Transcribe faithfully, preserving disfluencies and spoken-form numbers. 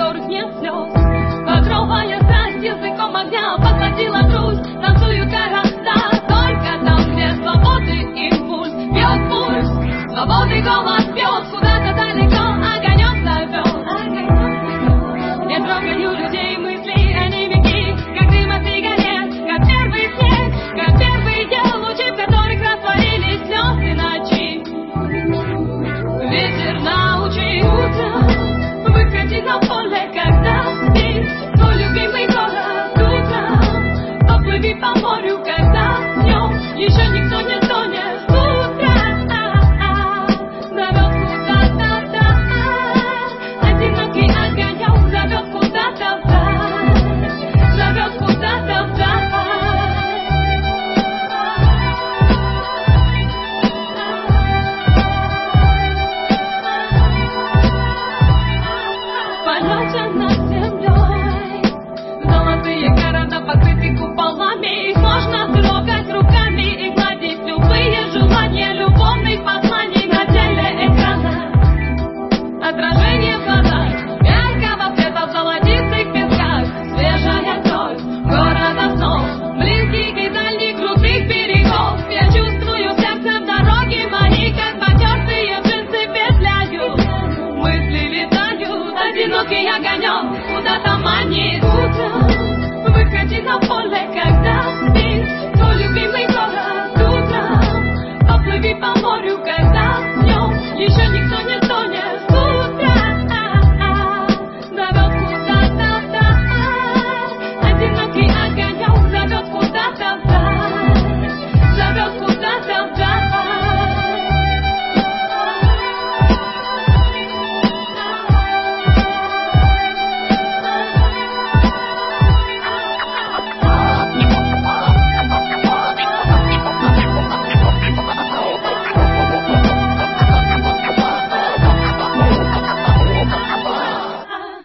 которых нет слез. Багровая страсть языком огня поглотила грусть. Танцуют города, только там, где свободы импульс бьет пульс. Свободный голос бьет куда-то далеко, огонек зовет. Я трогаю людей мысли, они миги, как дым от сигарет, как первый снег, как первые лучи, в которых растворились слезы ночи. Ветер научи утром выходи на поле, когда спит твой любимый город утром. Поплыви по морю, когда днем еще никто не тонет. Утро зовет куда-то, одинокий огонек зовет куда-то, зовет куда-то вдаль. Полете над землей, золотые города покрыты куполами. Их можно трогать руками и гладить любые желания любовных посланий на теле экрана. Отражение в глазах яркого света в золотистых песках. Свежая кровь города снов, близких и дальних крутых берегов. Я чувствую сердцем дороги мои, как потертые джинсы петляют. Мысли летают, одинокий огонек куда-то манит. Утром выходи на поле, когда спит твой любимый